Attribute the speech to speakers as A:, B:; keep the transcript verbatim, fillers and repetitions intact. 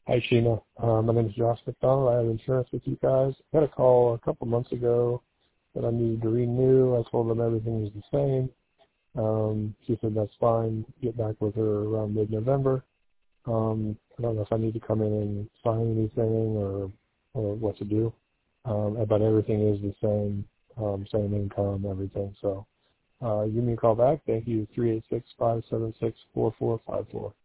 A: Hi, Sheena. Uh, my name is Josh McDonald. I have insurance with you guys. I got a call a couple months ago that I needed to renew. I told them everything was the same. Um, she said that's fine. Get back with her around mid-November. Um, I don't know if I need to come in and sign anything or or what to do. Um, but everything is the same, um, same income, everything. So uh, give me a call back. Thank you. three eight six, five seven six, four four five four.